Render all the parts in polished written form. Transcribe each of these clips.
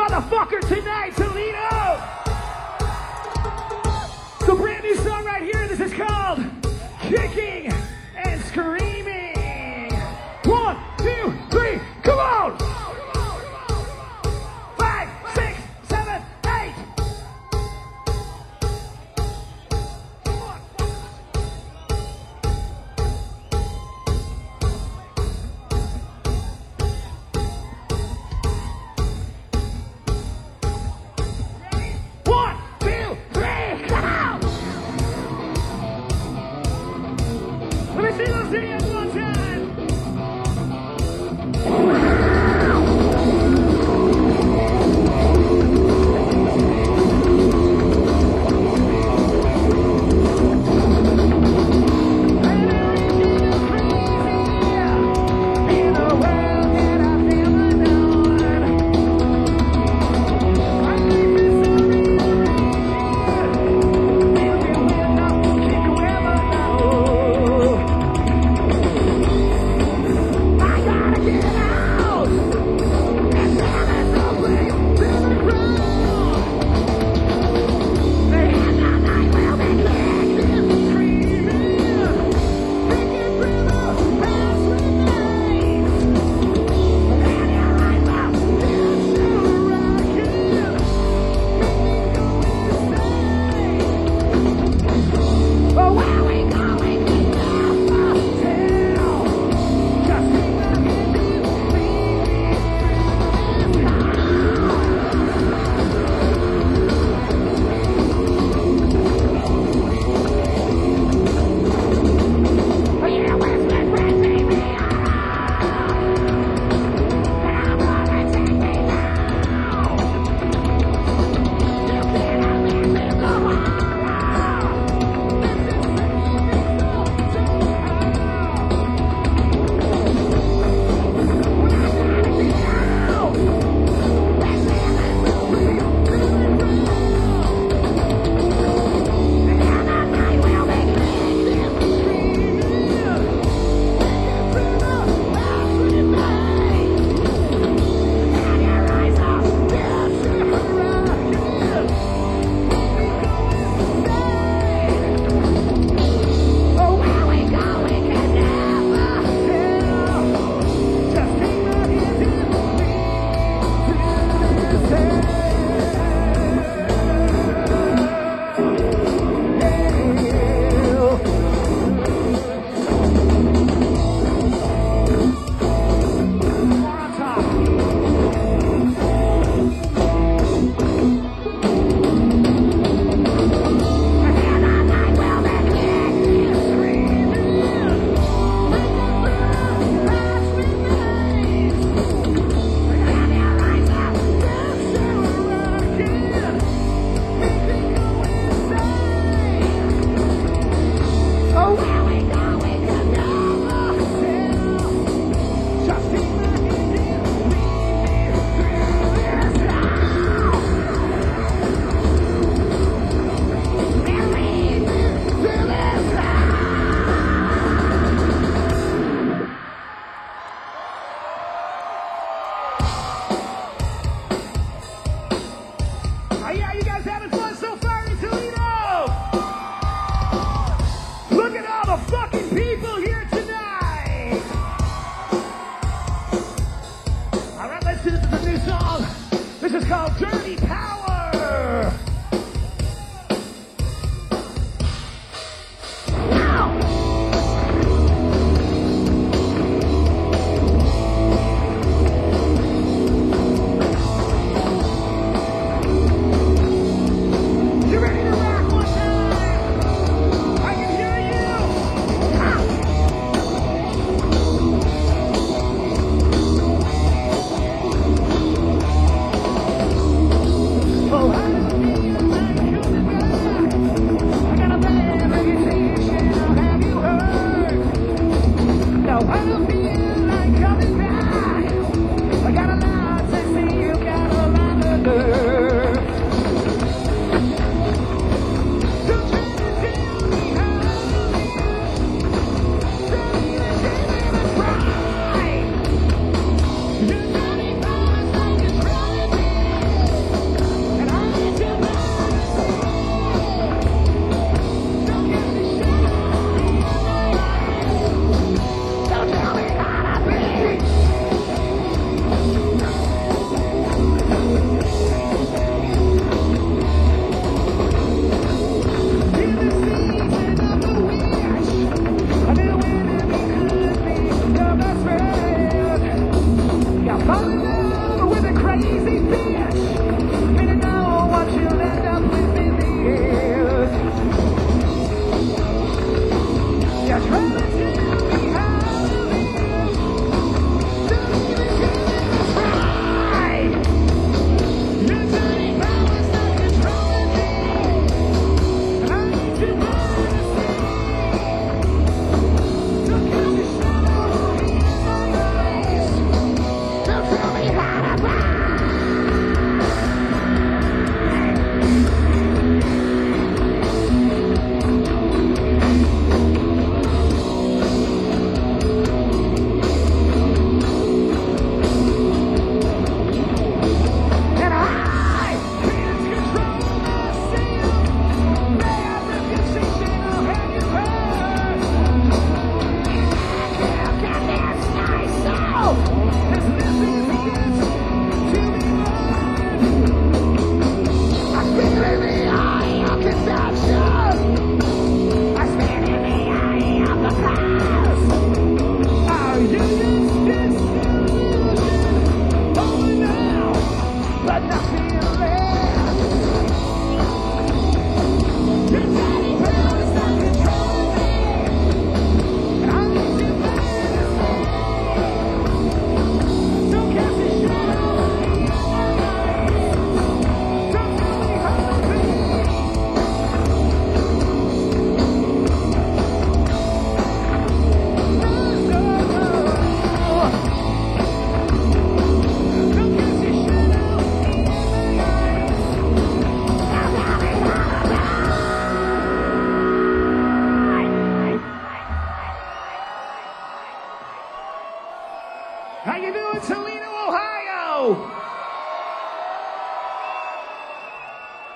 motherfucker tonight, Toledo! The brand new song right here, this is called Kicking and Screaming. 1, 2, 3, come on! 5, 6, 7, 8.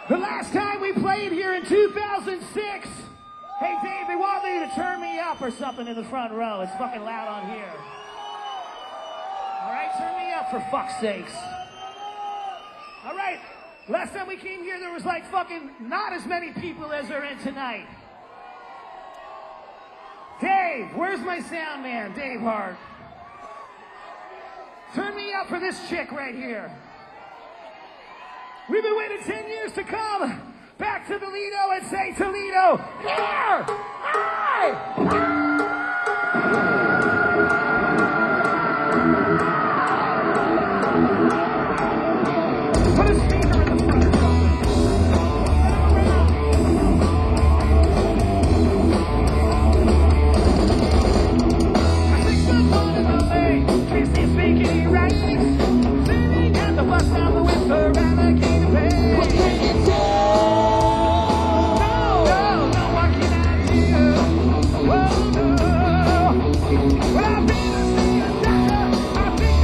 The last time we played here in 2006. Hey, Dave, they want me to turn me up or something in the front row. It's fucking loud on here. All right, turn me up for fuck's sakes. All right, last time we came here, there was like fucking not as many people as are in tonight. Dave, where's my sound man? Dave Hart. Turn me up for this chick right here. We've been waiting 10 years to come back to Toledo and say, Toledo, here! Hi! Put a speaker in the front or something. I think someone in the lane, Tracy speaking right, sitting at the bus stop with her alligator bag. What can you do? No, what can I do? Oh, no. Well, I've been to see a doctor. I think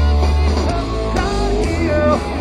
I'm getting some here.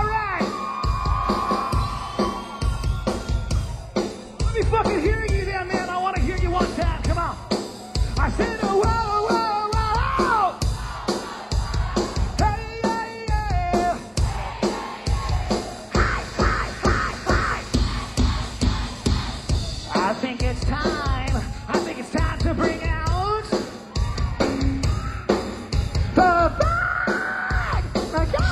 Fucking hearing you down there. think it's time. I think it's time to bring out the bag. My God.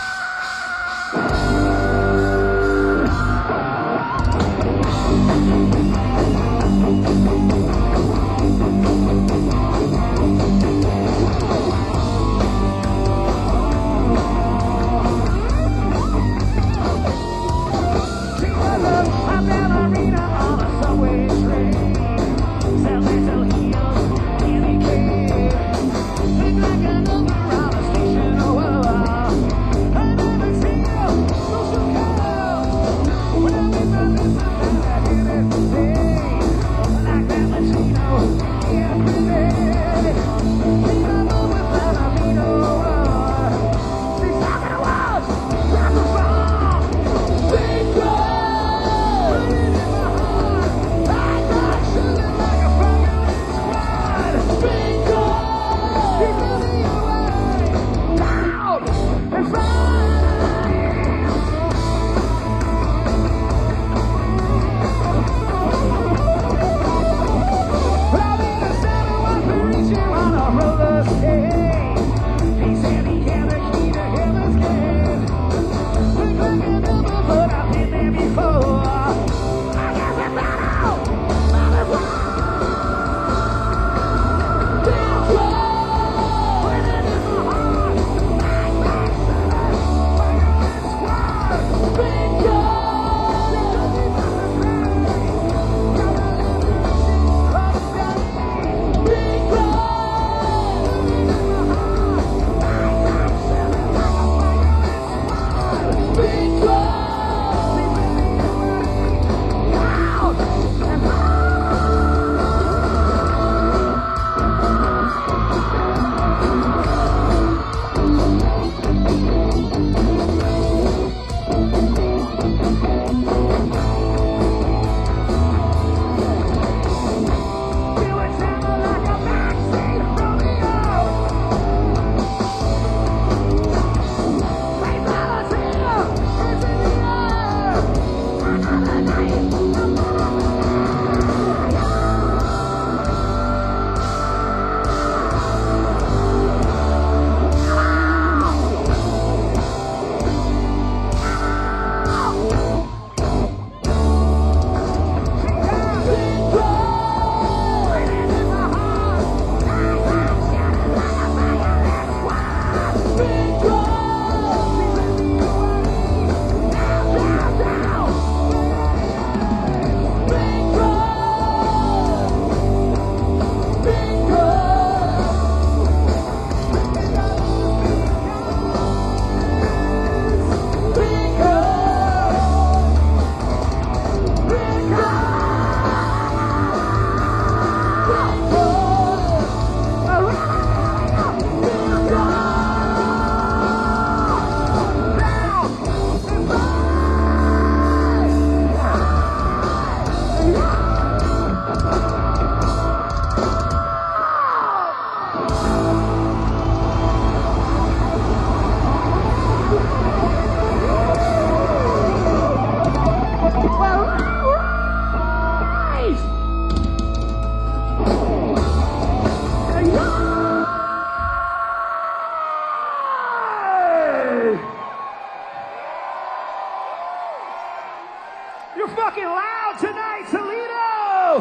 You're fucking loud tonight, Toledo!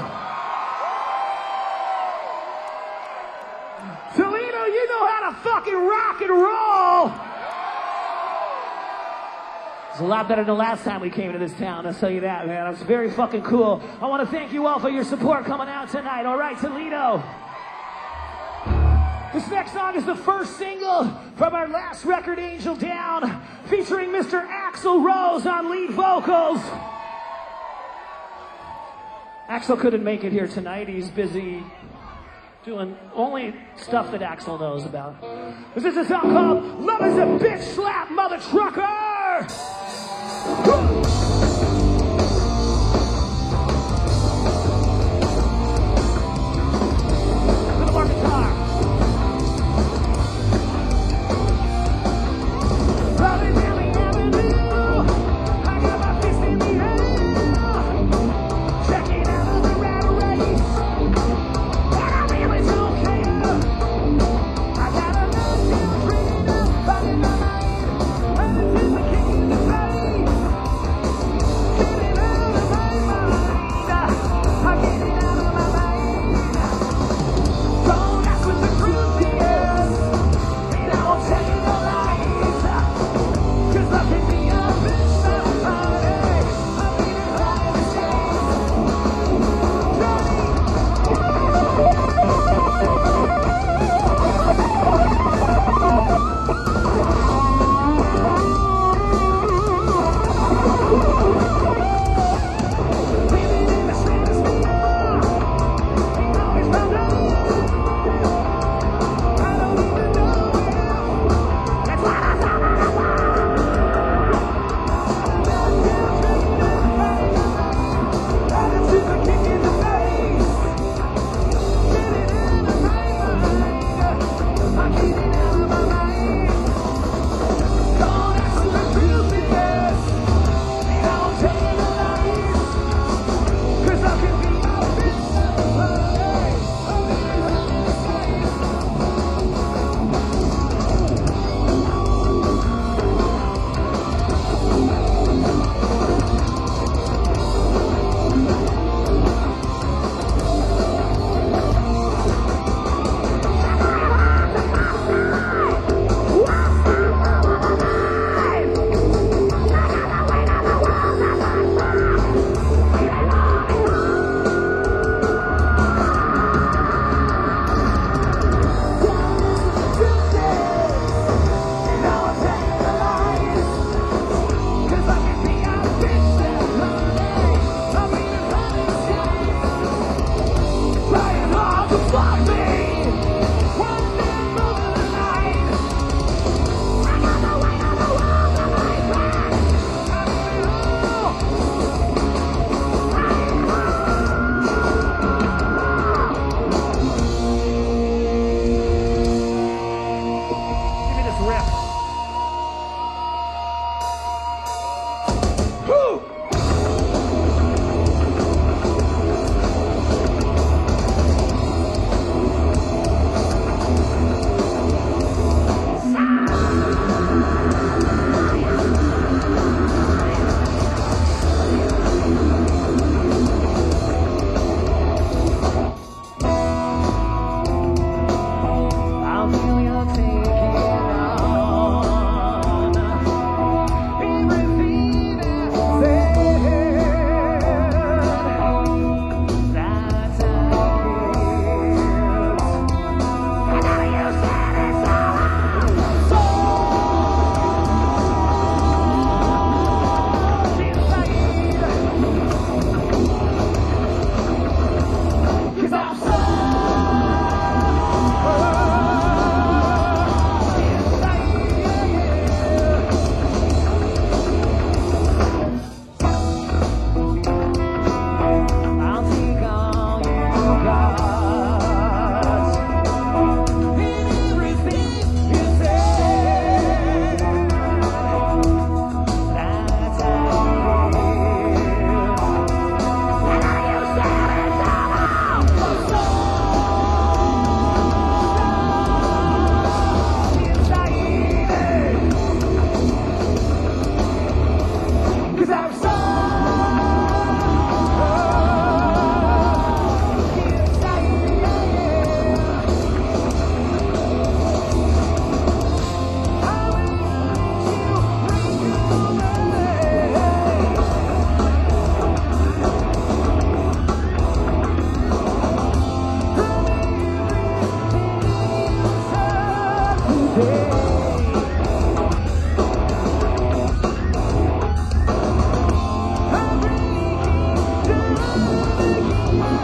Toledo, you know how to fucking rock and roll! It's a lot better than the last time we came to this town, I'll tell you that, man. It's very fucking cool. I want to thank you all for your support coming out tonight. All right, Toledo. This next song is the first single from our last record, Angel Down, featuring Mr. Axl Rose on lead vocals. Axl couldn't make it here tonight. He's busy doing only stuff that Axl knows about. This is a song called Love is a Bitch Slap, Mother Trucker! Little more guitar. Loving every avenue. I got my fist in the air. Checking out of the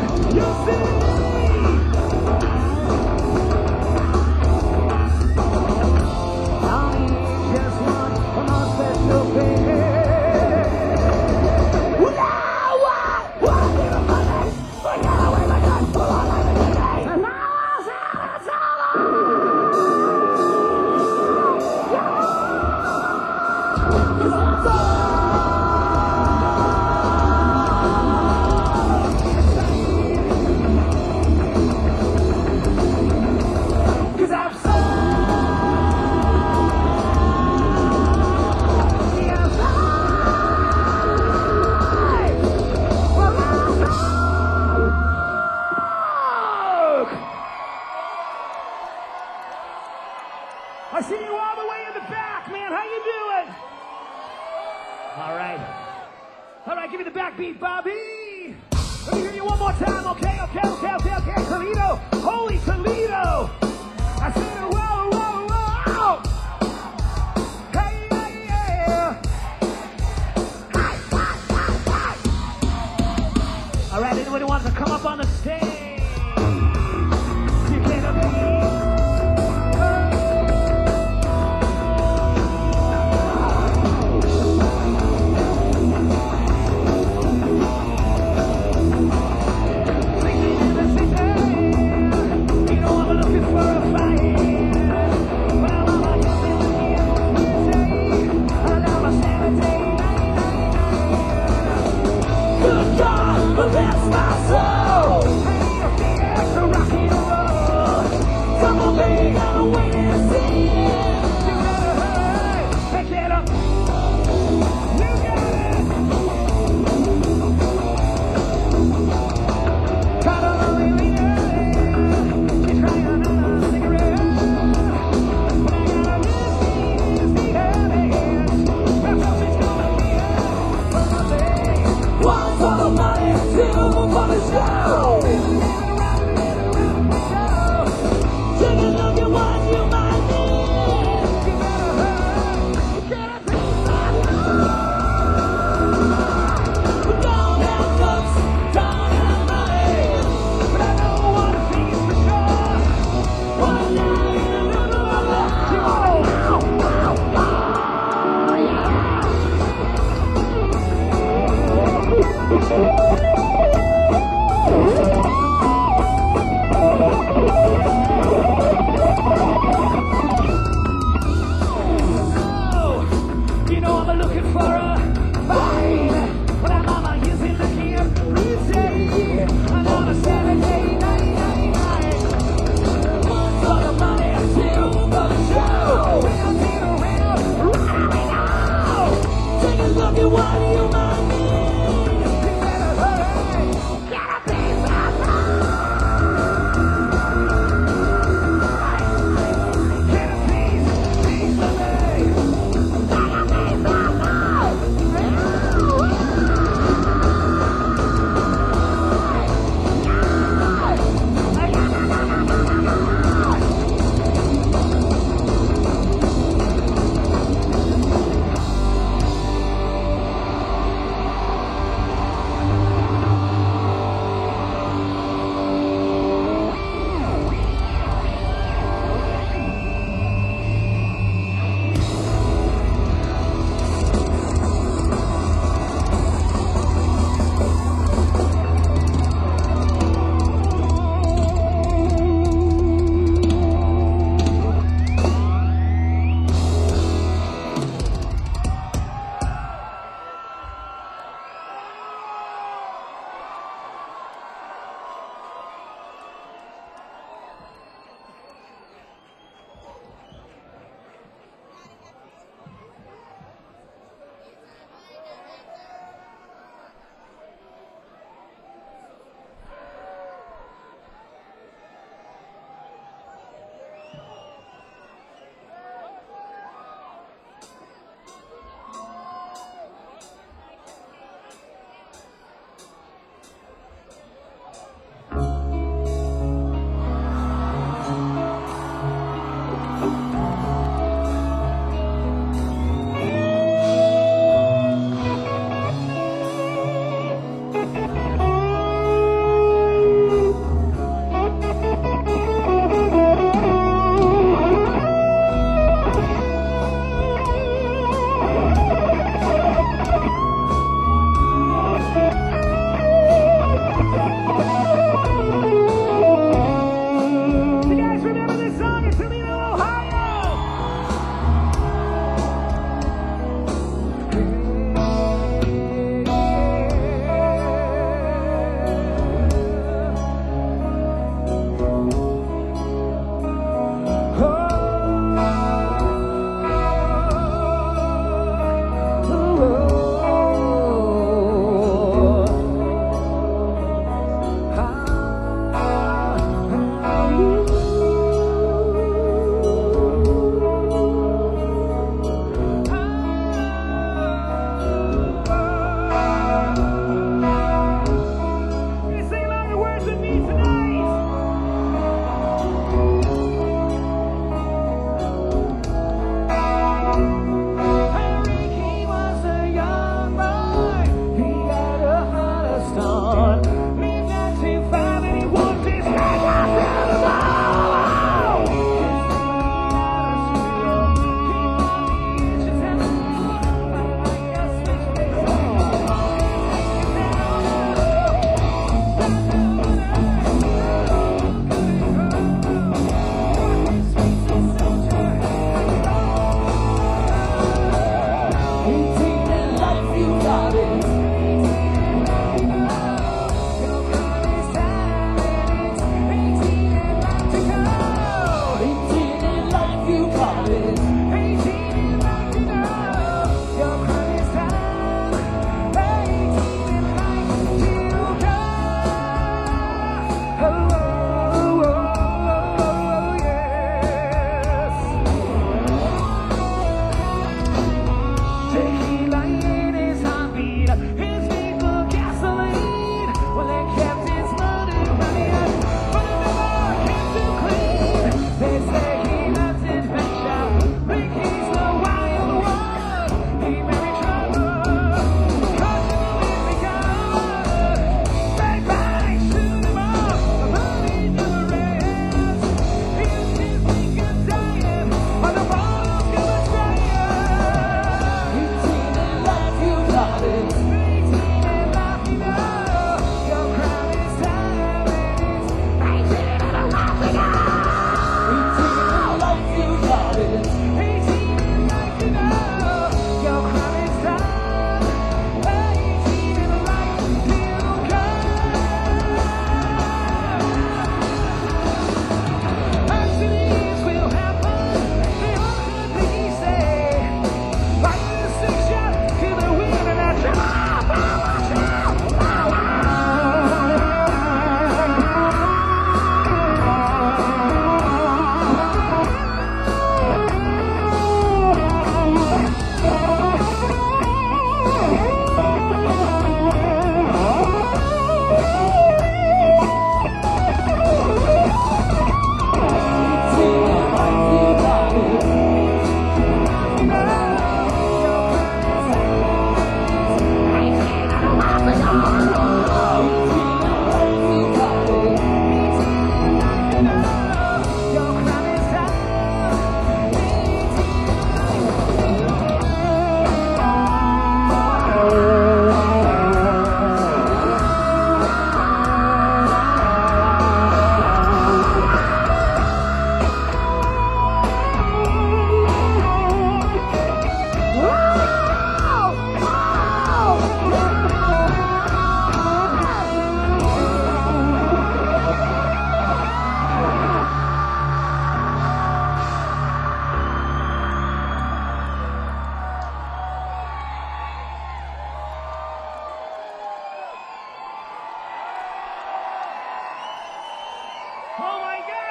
I see you all the way in the back, man. How you doing? All right. All right, give me the backbeat, Bobby. Let me hear you one more time, okay? Toledo. Holy Toledo. I said, whoa, whoa, whoa. Hey, yeah, yeah. All right, anybody wants to come up on the stage? You can't be. One for the money, two for the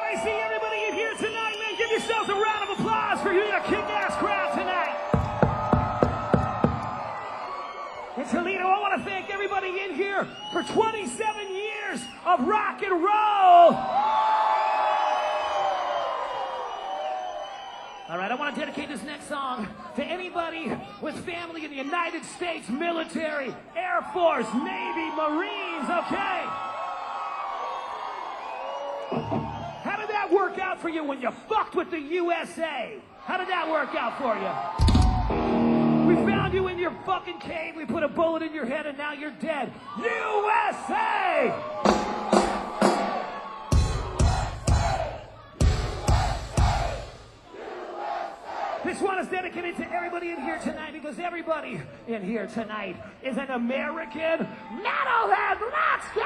I see everybody in here tonight, man. Give yourselves a round of applause for being a kick-ass crowd tonight. In Toledo, I want to thank everybody in here for 27 years of rock and roll. All right, I want to dedicate this next song to anybody with family in the United States military, Air Force, Navy, Marines, okay? How did that work out for you when you fucked with the USA? How did that work out for you? We found you in your fucking cave, we put a bullet in your head, and now you're dead. USA! This one is dedicated to everybody in here tonight because everybody in here tonight is an American metalhead. Let's go!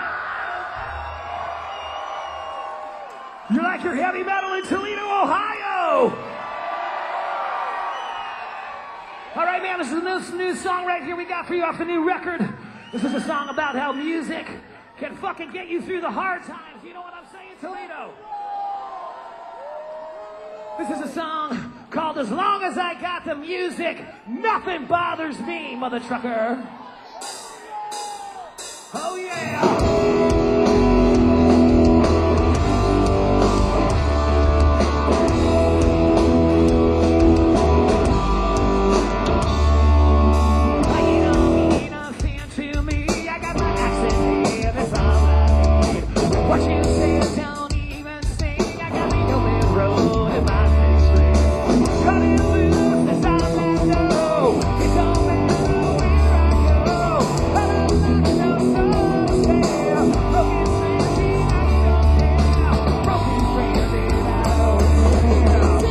You like your heavy metal in Toledo, Ohio? this new song right here we got for you off the new record. This is a song about how music can fucking get you through the hard times. You know what I'm saying, Toledo? This is a song called As Long As I Got the Music, Nothing Bothers Me, mother trucker. Oh yeah! What you say, don't even sing. I got me going road in my face. Cutting loose, the sound I know. It don't matter where I go. But I'm not so stale. Broken strings, I don't care. Broken strings, I don't care.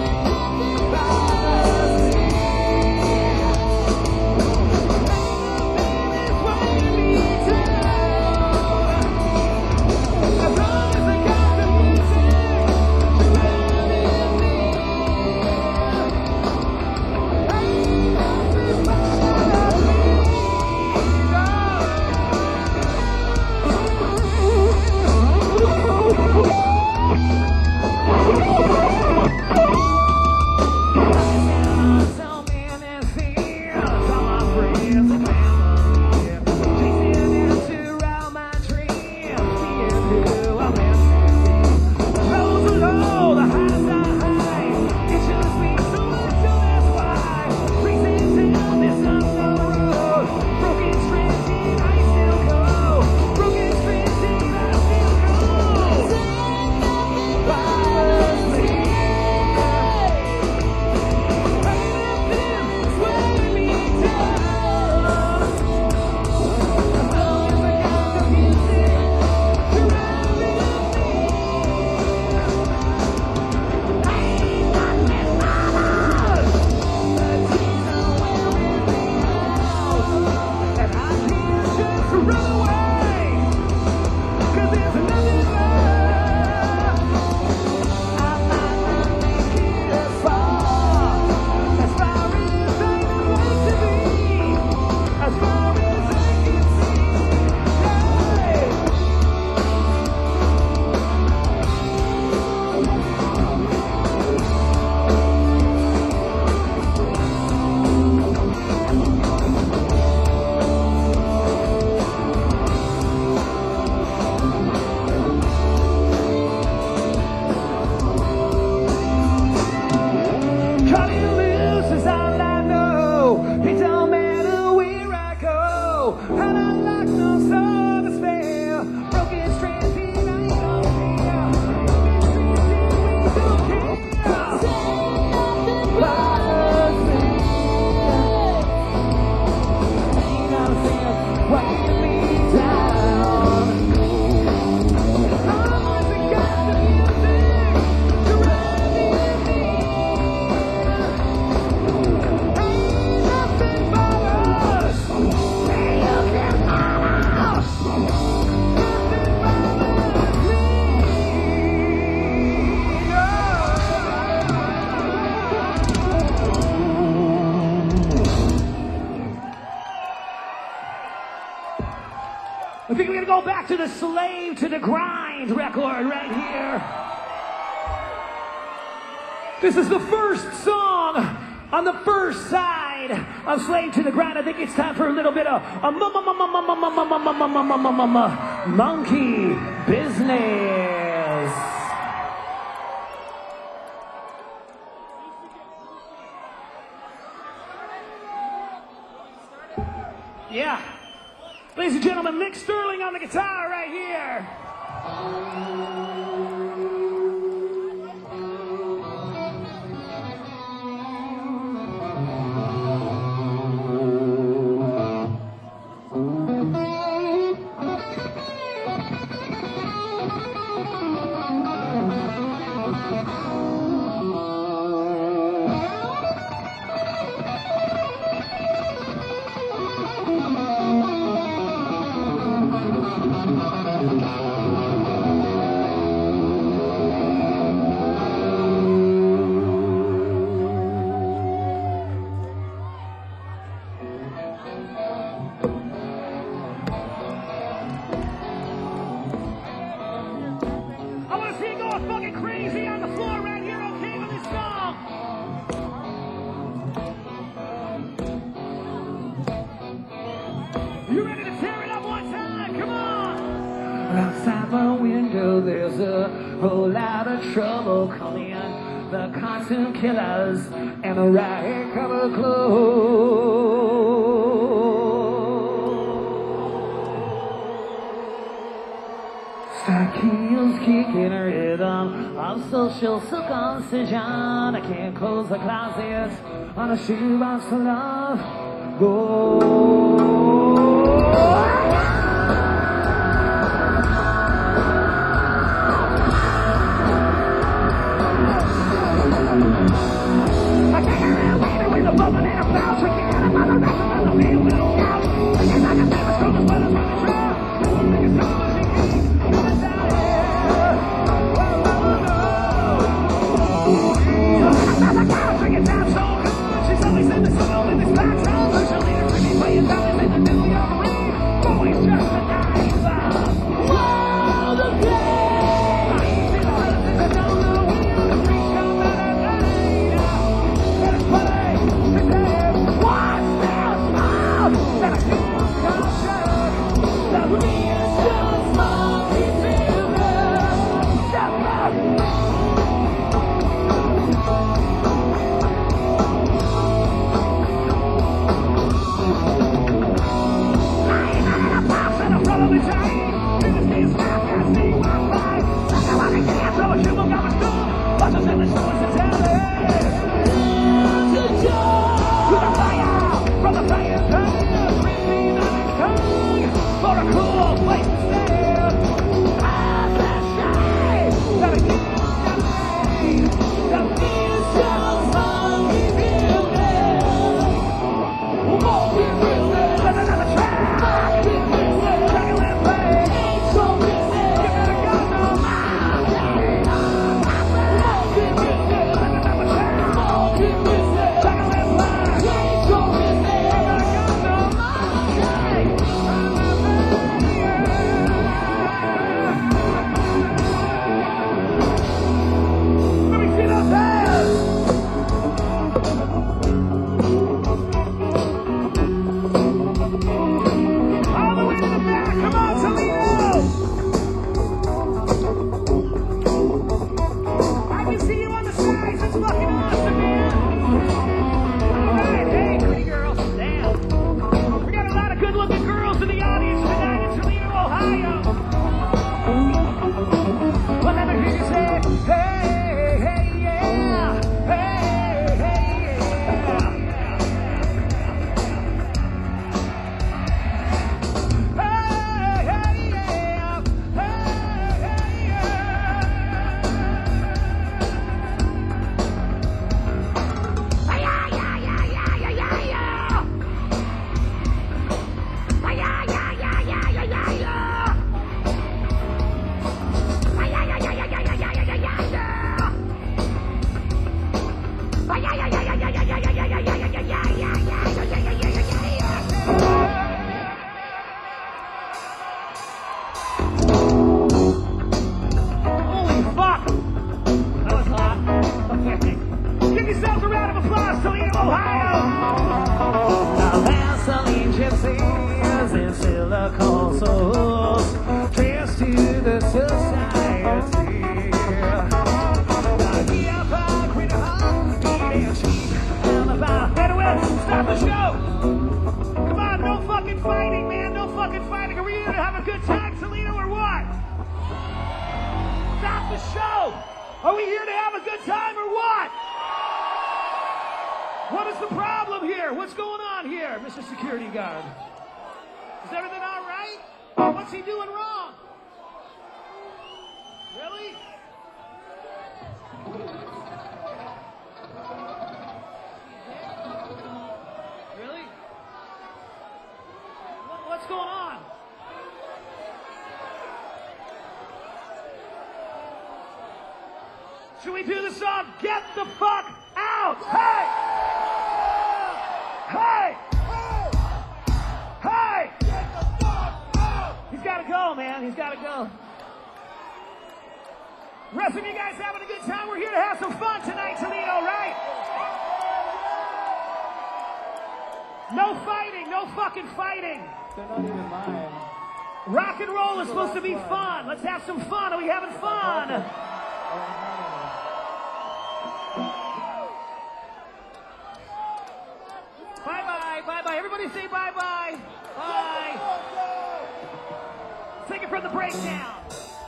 I think we're gonna go back to the Slave to the Grind record right here. This is the first song on the first side of Slave to the Grind. I think it's time for a little bit of monkey business. Yeah. Ladies and gentlemen, Mick Sterling on the guitar right here. whole lot of trouble coming. The costume killers and the riot cover clothes. Heels kicking a rhythm of social circumcision. I can't close the closet on a shoebox full of Should we do the song, Get the Fuck Out? Hey! Hey! Hey! Get the fuck out! He's got to go, man. He's got to go. Rest of you guys having a good time? We're here to have some fun tonight, Toledo, right? No fighting. No fucking fighting. They're not even mine. Rock and roll is supposed to be fun. Let's have some fun. Are we having fun? Bye-bye, bye-bye. Everybody say bye-bye. Bye. Take it from the breakdown.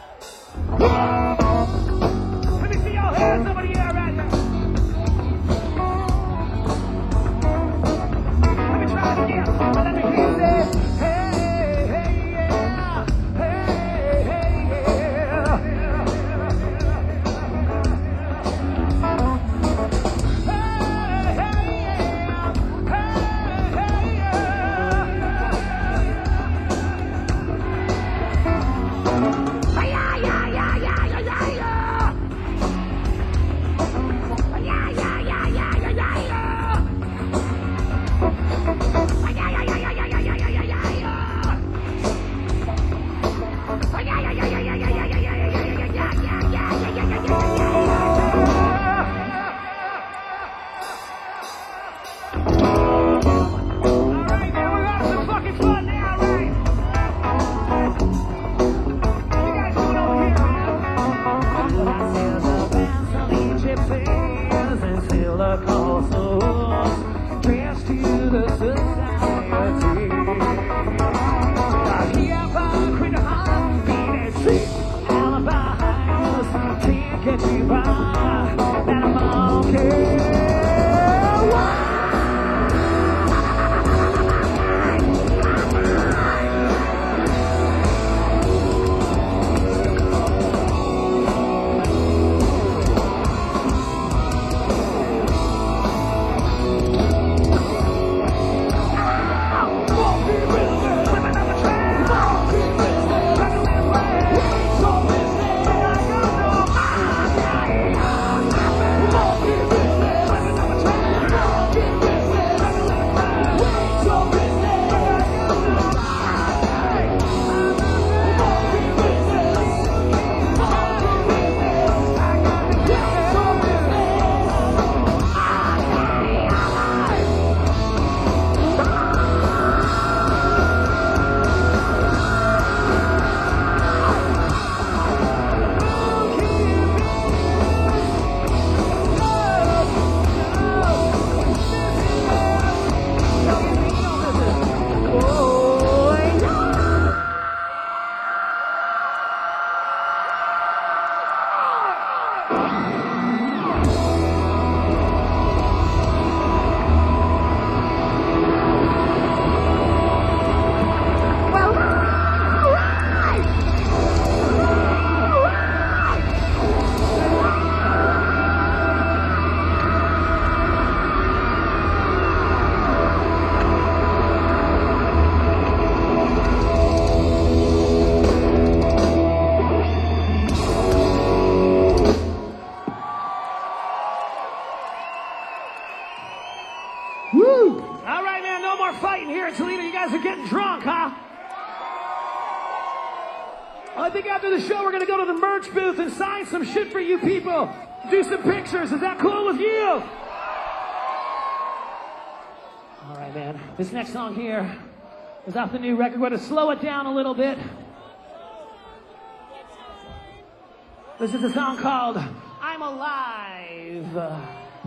Let me see y'all hands over the air right here. Let me try it again. Let me hear this. Hey, hey, yeah. Hey, hey, yeah. Woo! All right, man, no more fighting here in Toledo. You guys are getting drunk, huh? I think after the show, we're going to go to the merch booth and sign some shit for you people. Do some pictures. Is that cool with you? All right, man. This next song here is off the new record. We're going to slow it down a little bit. This is a song called I'm Alive.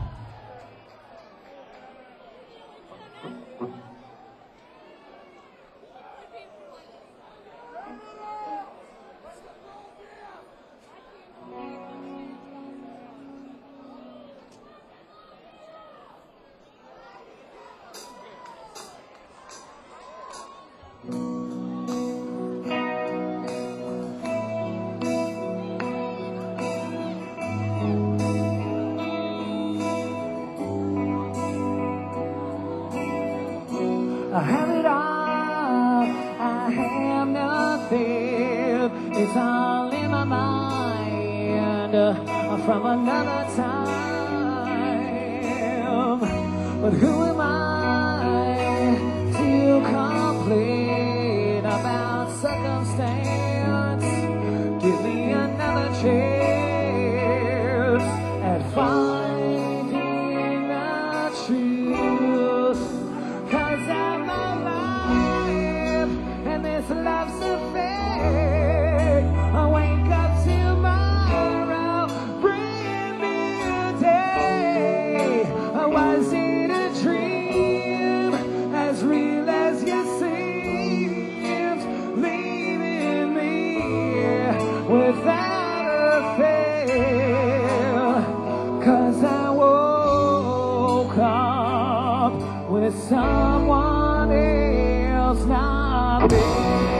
I have it all, I have nothing. It's all in my mind from another time. But who am I to complain about circumstance? Give me another chance at finding the truth. 'Cause I'm alive, and this love's a fake. I wake up tomorrow, woke up with someone else, not me.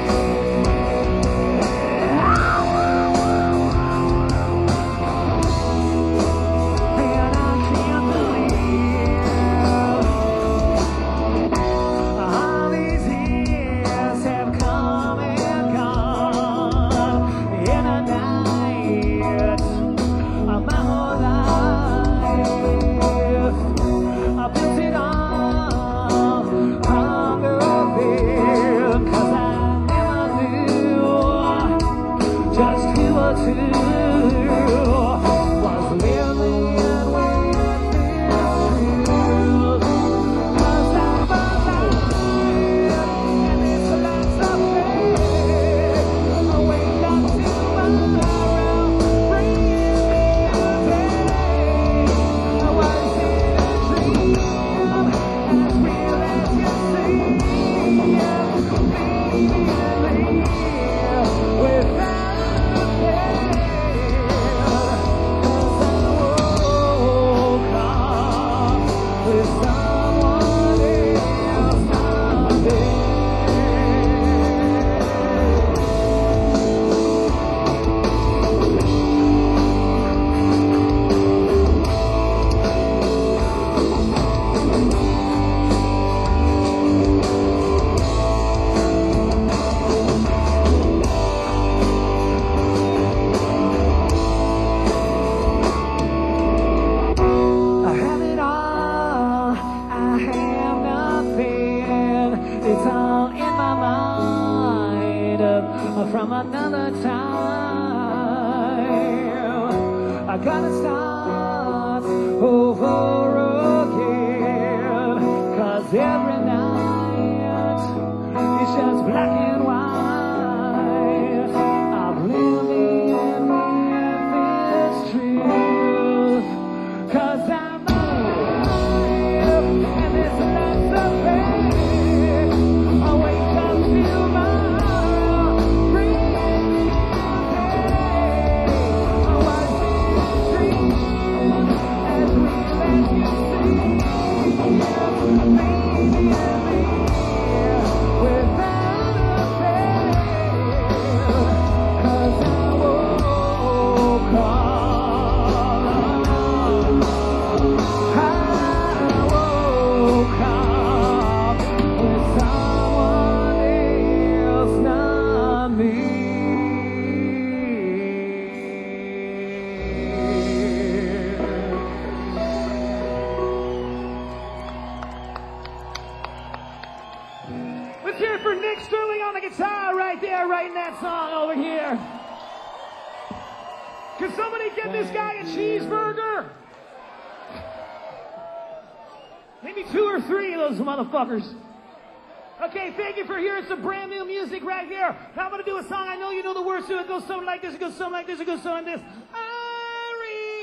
From another time, I gotta start over again, 'cause every night it's just black and white. I'm living with this truth, 'cause I'm alive, and there's lots of pain. I wake up to my Can somebody get this guy a cheeseburger? Maybe 2 or 3 of those motherfuckers. Okay, thank you for hearing some brand new music right here. Now I'm going to do a song. I know you know the words to it. It goes something like this. It goes something like this. It goes something like this. I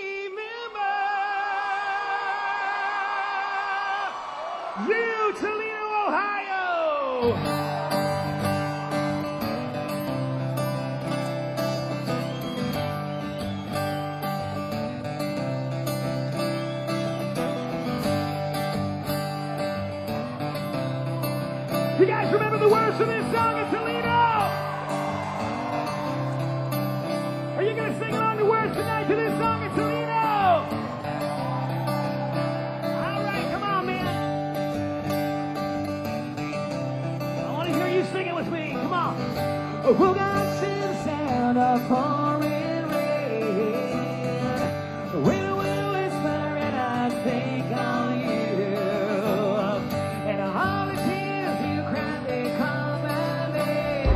remember you, Toledo, Ohio. You guys remember the words to this song in Toledo? Are you going to sing along the words tonight to this song in Toledo? All right, come on, man. I want to hear you sing it with me. Come on. We'll go to the sound of pouring rain. We'll whisper and I think on you. And all the tears you cried, they come and they.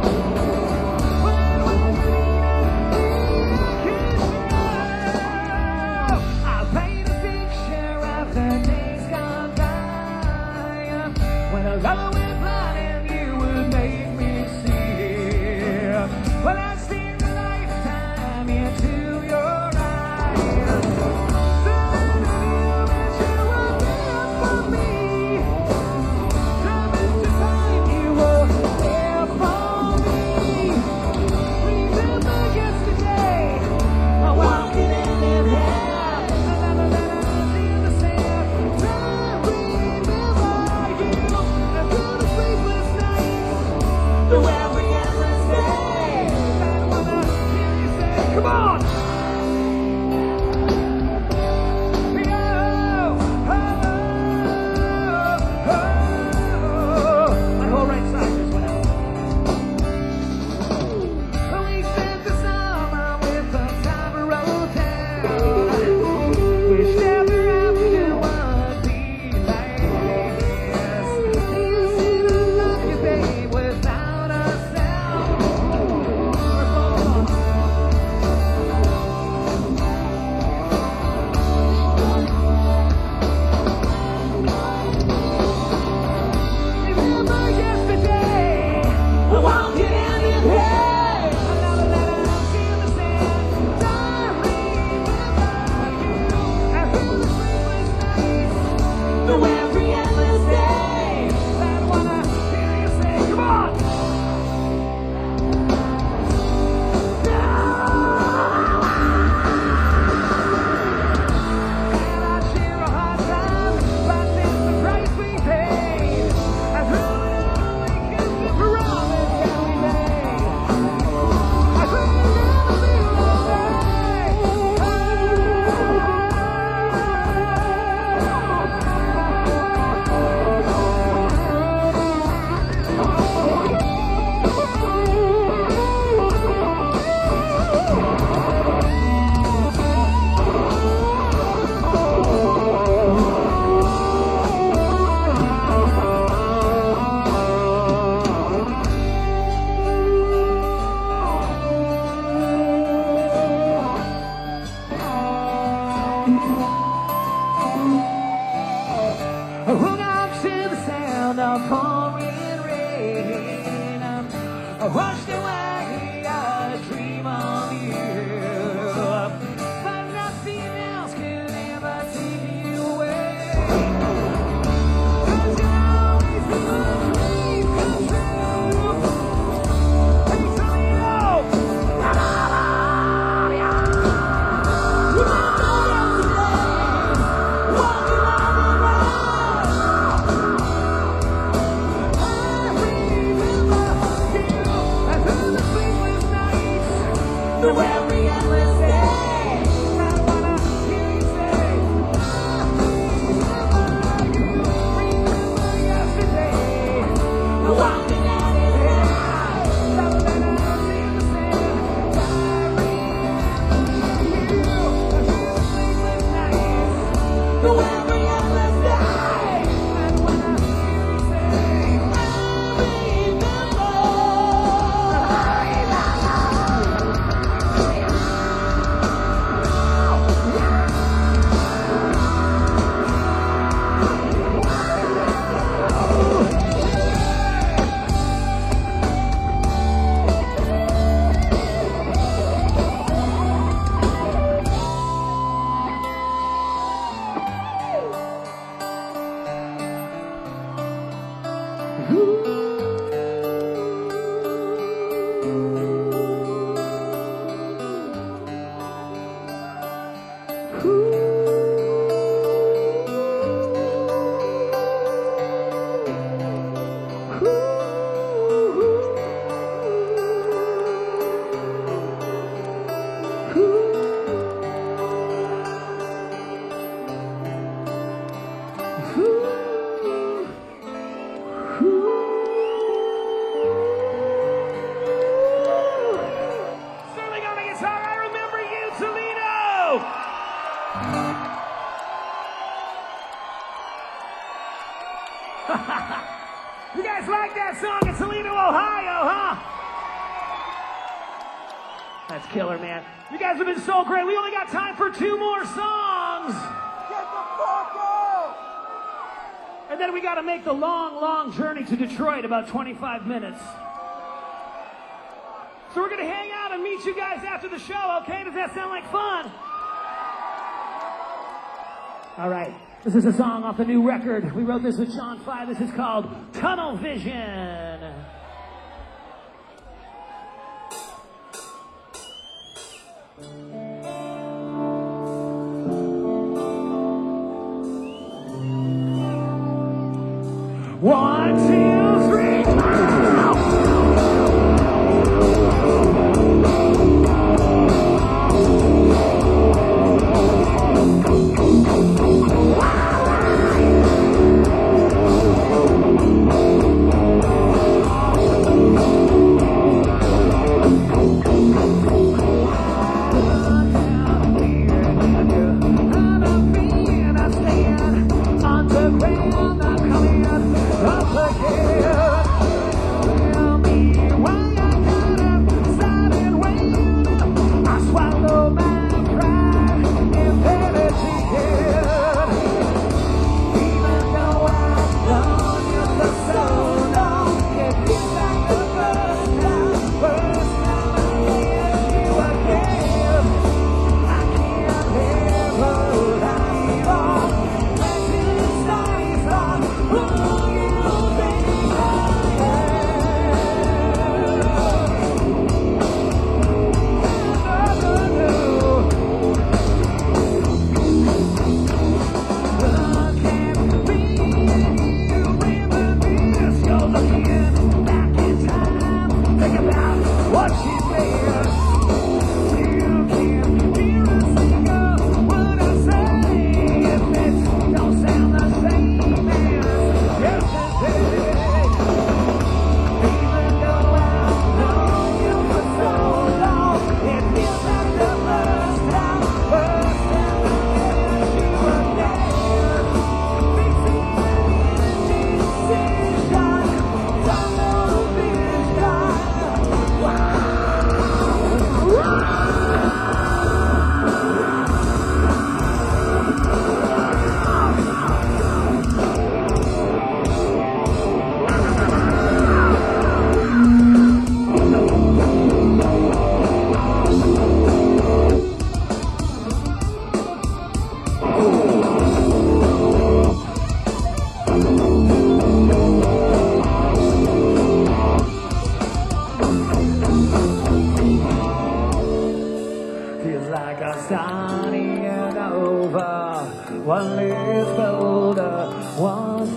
I paint a picture of the days gone by. When a lover went blind and you would make me see. Well, I see the lifetime into your eyes. The love that you were there for me. The best time you were there for me. Remember yesterday, walking in the air. The love that I feel the same. Hung on to the sound of pouring rain. I washed away a dream of you, but nothing else can ever take you away. 'Cause you're always the dream come true. Hey, Toledo! So every endless day, I wanna hear you say, I remember yesterday. I'm walking out in hell, loving that I'm in the sand. I remember you, sleepless nights. So every endless day, I wanna hear you say, I remember. Sterling on the guitar, I remember you, Toledo! You guys like that song in Toledo, Ohio, huh? That's killer, man. You guys have been so great. We only got time for 2 more songs. Get the fuck out! And then we got to make the long, long journey to Detroit, about 25 minutes. So we're going to hang out and meet you guys after the show, okay? Does that sound like fun? All right. This is a song off the new record. We wrote this with Sean 5. This is called Tunnel Vision. One, two, three. Underground, I'm coming up again.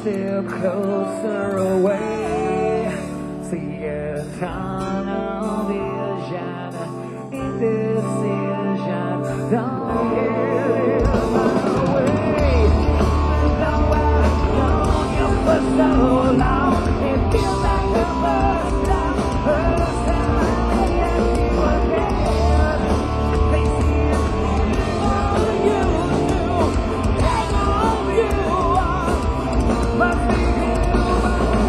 step closer away. See a tunnel vision, indecision. Don't get in my way. Though I've known you for so long, it feels like the first time I met you again. They see all you do, hang on you are, must be in my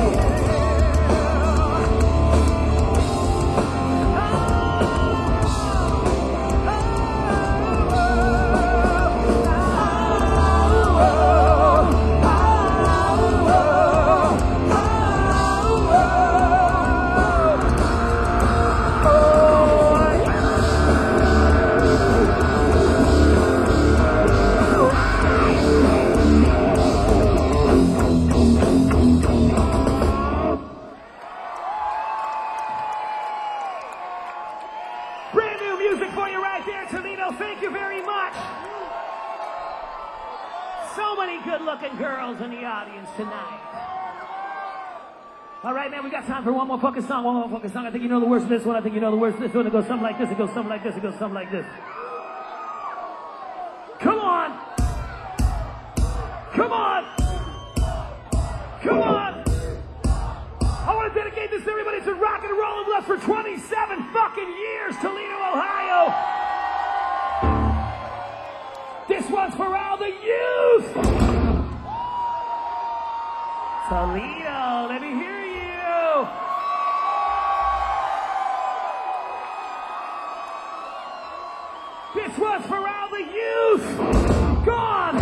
brand new music for you right there, Toledo. Thank you very much. So many good-looking girls in the audience tonight. All right, man, we got time for one more fucking song. I think you know the words of this one. I think you know the words of this one. It goes something like this. It goes something like this. It goes something like this. Come on. Come on. Come on. I want to dedicate this to everybody to rock and roll with us for 27 fucking years, Toledo, Ohio. This one's for all the youth. Toledo, let me hear you. This one's for all the youth. Gone.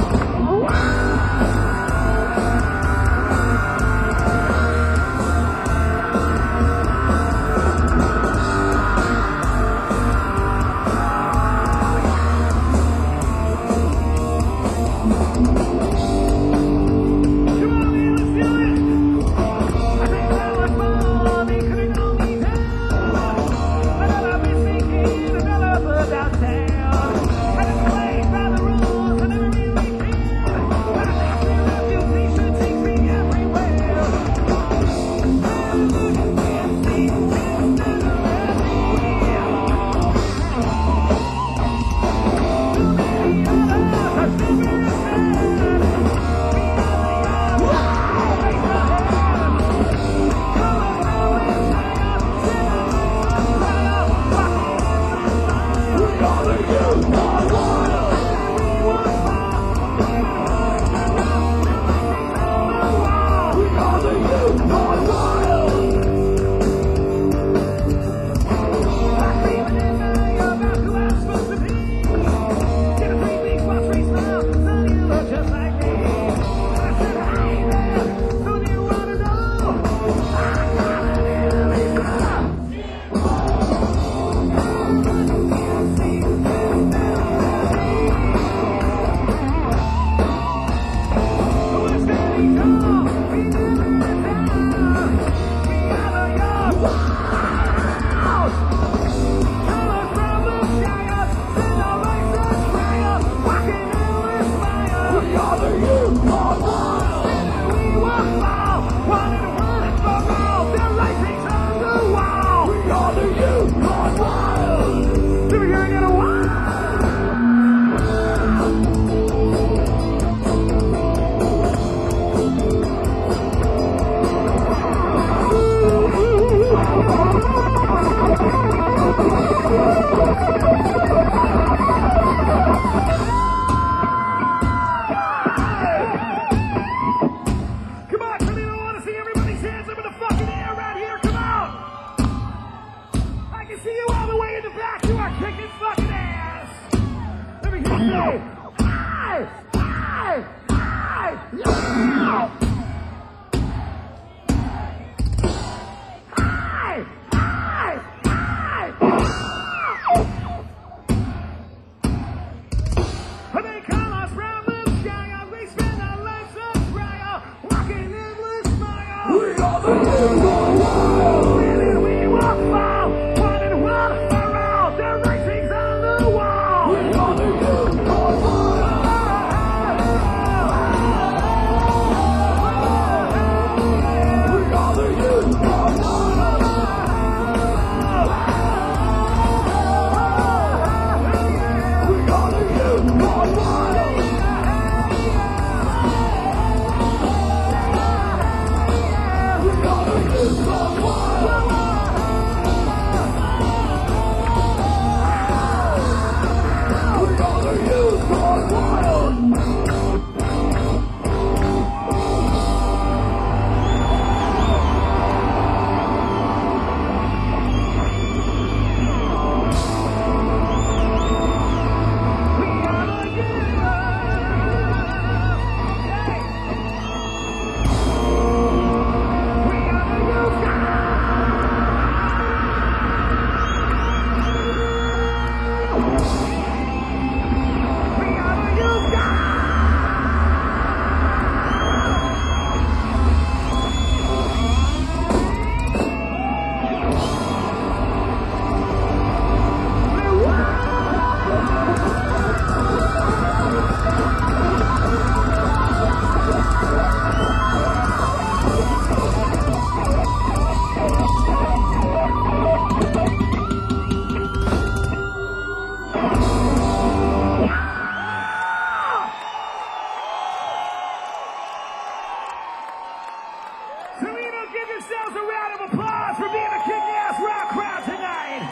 yourselves a round of applause for being a kick-ass rock crowd tonight.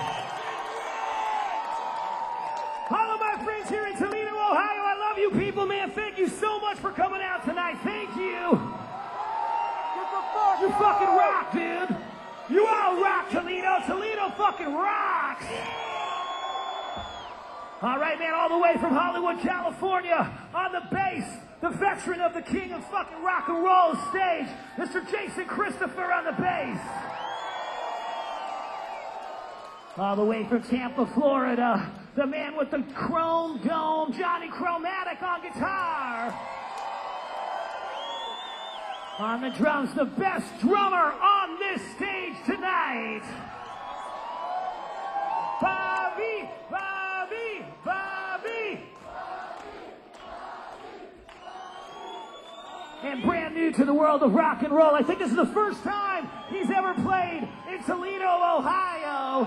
All of my friends here in Toledo, Ohio, I love you people, man. Thank you so much for coming out tonight. Thank you. You fucking rock, dude. You all rock, Toledo. Toledo fucking rocks. All right, man, all the way from Hollywood, California, on the bass, the veteran of the king of fucking rock and roll stage, Mr. Jason Christopher on the bass. All the way from Tampa, Florida, the man with the chrome dome, Johnny Chromatic on guitar. On the drums, the best drummer on this stage tonight, Bobby, Bobby, Bobby. And brand new to the world of rock and roll. I think this is the first time he's ever played in Toledo, Ohio.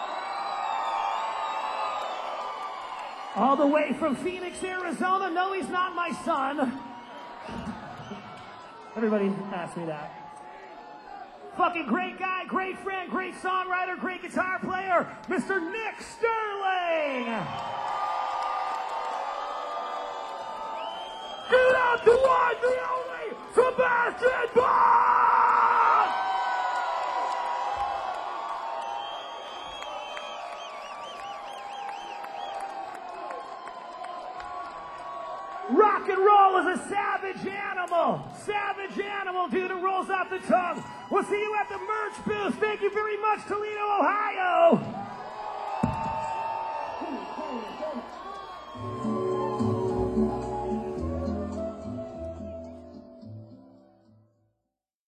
All the way from Phoenix, Arizona. No, he's not my son. Everybody asked me that. Fucking great guy, great friend, great songwriter, great guitar player, Mr. Nick Sterling. Get out the one, the only Sebastian Bach! Rock and roll is a savage animal. Savage animal, dude. It rolls off the tongue. We'll see you at the merch booth. Thank you very much, Toledo, Ohio.